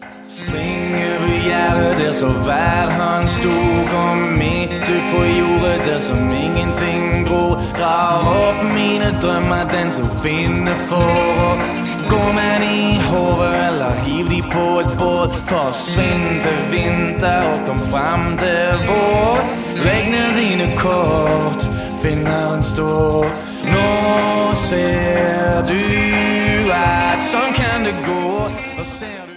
Spring over gjerdet der så hver han stod, og midt ut på jordet der som ingenting gror. Grav opp mine drømmer, den som finner for å gå med i hodet, eller hiv de på et båt. Forsvinn til vinter og kom frem til vår. Legg ned dine kort, finneren står. Nå ser du at sånn kan det gå, og ser du